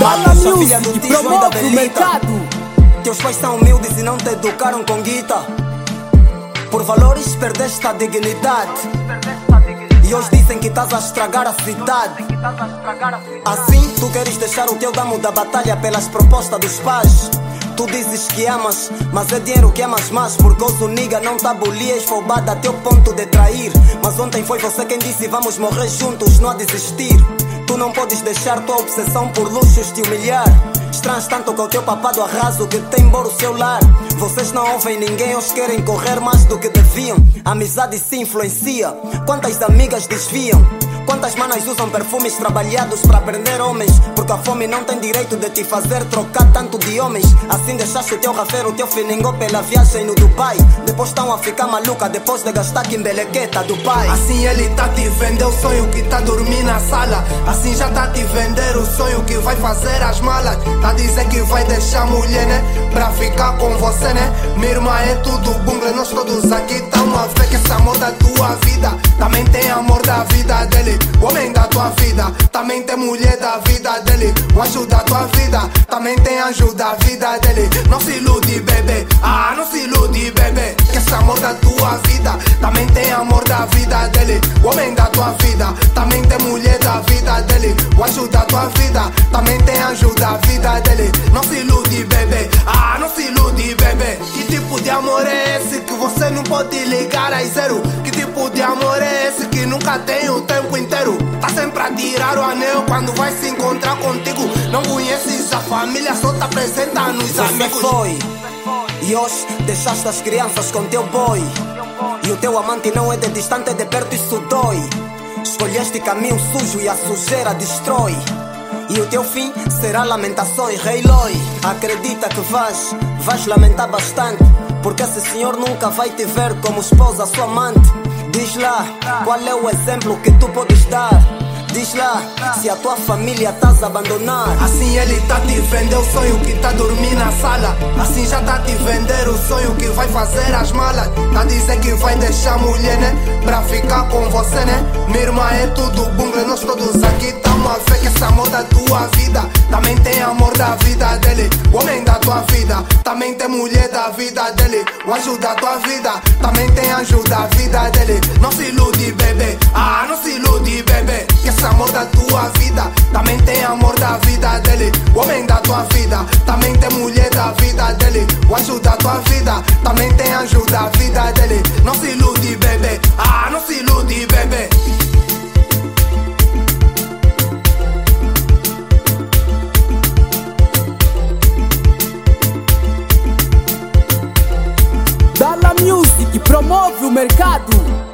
Dala Sua filha do Music tio ainda promove o belita. mercado. Teus pais são humildes e não te educaram com guita. Por valores perdeste a dignidade. E hoje dizem que estás a estragar a cidade. Assim tu queres deixar o teu damo da batalha pelas propostas dos pais. Tu dizes que amas, mas é dinheiro que amas mais. Porque hoje o nigga não tá bolias roubada até o ponto de trair. Mas ontem foi você quem disse vamos morrer juntos, não há desistir. Tu não podes deixar tua obsessão por luxos te humilhar. Estranhas tanto com o teu papado arraso que tem embora o seu lar. Vocês não ouvem ninguém, hoje querem correr mais do que deviam. A amizade se influencia, quantas amigas desviam. Quantas manas usam perfumes trabalhados para prender homens. Porque a fome não tem direito de te fazer trocar tanto de homens. Assim deixaste o teu rafeiro, o teu finingô pela viagem no Dubai. Depois estão a ficar maluca, depois de gastar quimbelequeta do pai. Assim ele tá te vender o sonho que tá dormindo na sala. Assim já tá te vender o sonho que vai fazer as malas. Tá a dizer que vai deixar mulher, né? Pra ficar com você, né? Minha irmã é tudo bungle, nós todos aqui tamo a ver que esse amor da tua vida também tem amor da vida dele. O homem da tua vida também tem mulher da vida dele. O anjo da tua vida também tem anjo da vida dele. Não se ilude, bebê, não se ilude, bebê. Que esse amor da tua vida também tem amor da vida dele. O homem da tua vida também tem mulher da vida dele. O anjo da tua vida também tem anjo da vida dele. Não se ilude, bebê, não se ilude, bebê. Que tipo de amor é esse que você não pode ligar a zero? Que tipo de amor é esse que nunca tem o tempo inteiro? Tá sempre a tirar o anel quando vai se encontrar contigo. Não conheces a família, só te apresenta nos amigos. Você foi e hoje deixaste as crianças com teu boy. E o teu amante não é de distante, é de perto, isso dói. Escolheste caminho sujo e a sujeira destrói. E o teu fim será lamentações, Rei Loi. Acredita que vais lamentar bastante. Porque esse senhor nunca vai te ver como esposa, sua amante. Diz lá, qual é o exemplo que tu podes dar? Diz lá, se a tua família estás a abandonar. Assim ele tá te vender o sonho que tá dormindo na sala. Assim já tá te vender o sonho que vai fazer as malas. Tá a dizer que vai deixar mulher, né? Pra ficar com você, né? Minha irmã é tudo bungle, nós todos aqui tamo a ver que esse amor da tua vida também tem amor da vida dele. O homem da tua vida também tem mulher da vida dele. O anjo da tua vida também tem anjo da vida dele. Não se ilude, bebê, não se ilude, bebê. Que esse amor da tua vida também tem amor da vida dele. O homem da tua vida também tem mulher da vida dele. O anjo da tua vida também tem anjo da vida dele. Não se ilude, bebê, não se ilude, bebê. Dala Music promove o mercado.